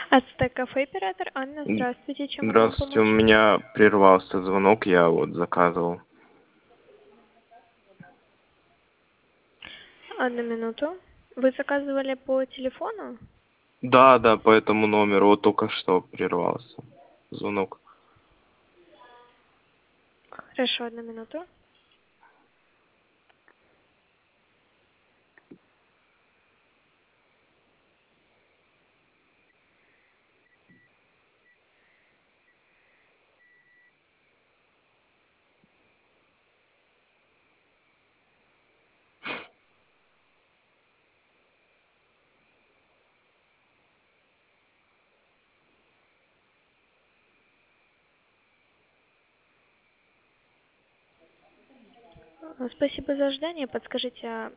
Ацтек кафе, оператор Анна, здравствуйте, чем могу вам Здравствуйте, у помочь? меня прервался звонок, я вот заказывал. Одну минуту. Вы заказывали по телефону? Да, по этому номеру, вот только что прервался звонок. Хорошо, одну минуту. Спасибо за ожидание. Подскажите,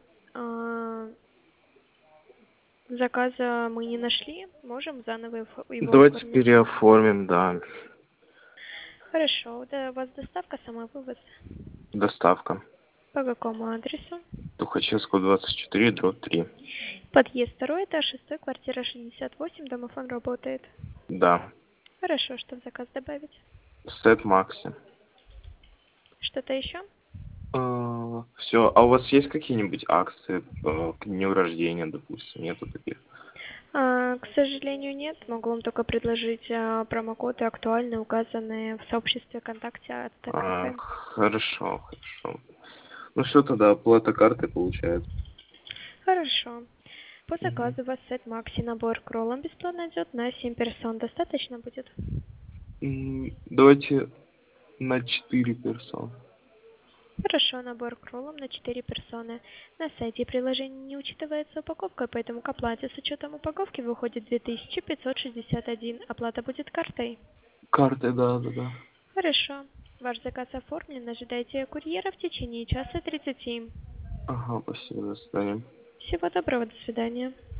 заказа мы не нашли? Можем заново его Давайте оформить? переоформим, да, Хорошо. Да, у вас доставка, самовывоз? доставка. По какому адресу? Тухачевского, 24, дробь 3. Подъезд, второй этаж, 6, квартира 68, домофон работает. Да, Хорошо, что в заказ добавить? сет Макси. Что-то еще? Все, а у вас есть какие-нибудь акции к дню рождения, допустим? Нету таких? К сожалению, нет. Могу вам только предложить промокоды актуальные, указанные в сообществе ВКонтакте от ТКФ. Хорошо. Ну что тогда, оплата карты получается? Хорошо. По Мгм. заказу вас сет Макси набор к роллам бесплатно идет на 7 персон. Достаточно будет? Давайте на 4 персоны. Хорошо, набор к роллам на 4 персоны. На сайте приложения не учитывается упаковка, поэтому к оплате с учетом упаковки выходит 2561. Оплата будет картой. Карты, да. Хорошо. Ваш заказ оформлен. Ожидайте курьера в течение часа 30. Ага, спасибо, до свидания. Всего доброго, до свидания.